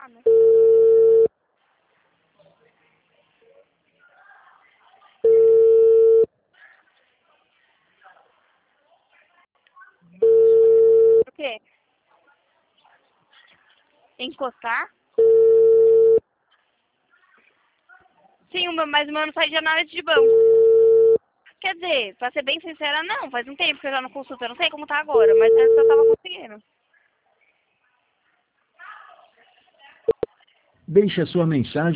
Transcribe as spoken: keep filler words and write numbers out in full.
nada. O quê? Encostar? Sim, mas o meu não sai de análise de banco. Quer dizer, pra ser bem sincera, não. Faz um tempo que eu já não consulto. Eu não sei como tá agora, mas antes eu tava conseguindo. Deixe a sua mensagem.